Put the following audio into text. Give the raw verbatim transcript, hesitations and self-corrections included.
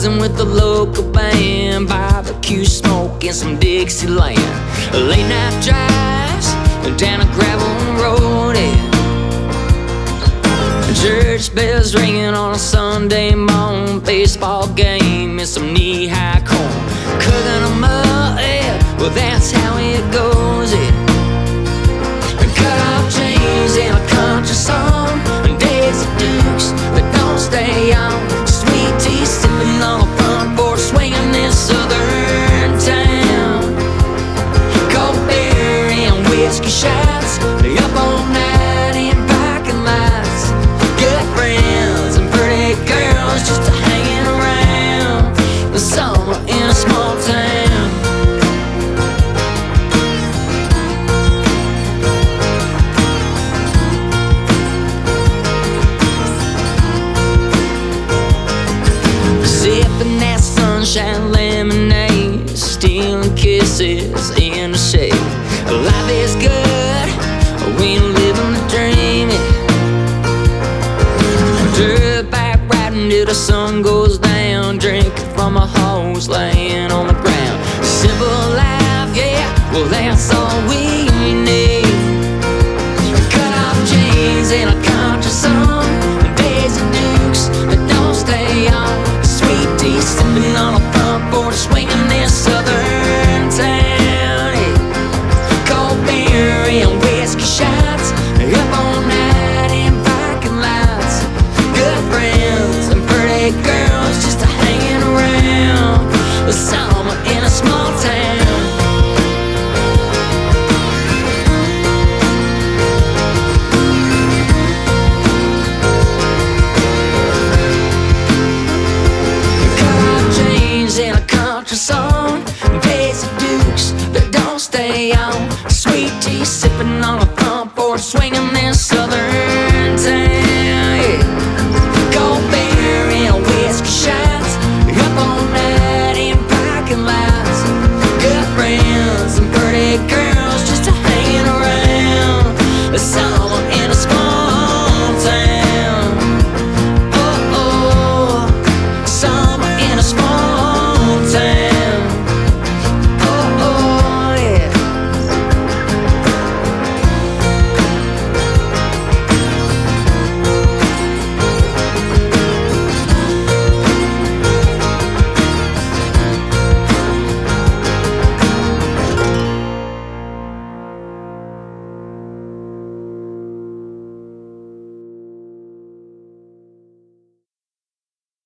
buzzing with the local band, barbecue smoke and some Dixieland. Late night drives down a gravel road, yeah. Church bells ringing on a Sunday morning, baseball game and some knee-high corn. Cooking them up, yeah, well that's how it goes, yeah. Cut off jeans and a country song, and days of Dukes that don't stay on. Sweet tea sipping on a front porch, swinging this southern town. Cold beer and whiskey shots, up all night in parking lots. Good friends and pretty girls just hanging around. The summer in a small town. Sipping that sunshine lemonade, stealing kisses in the shade. Life is good, we living the dream, yeah. Dirt bike riding till the sun goes down, drinking from a hose laying on the ground. Simple life, yeah, well that's all we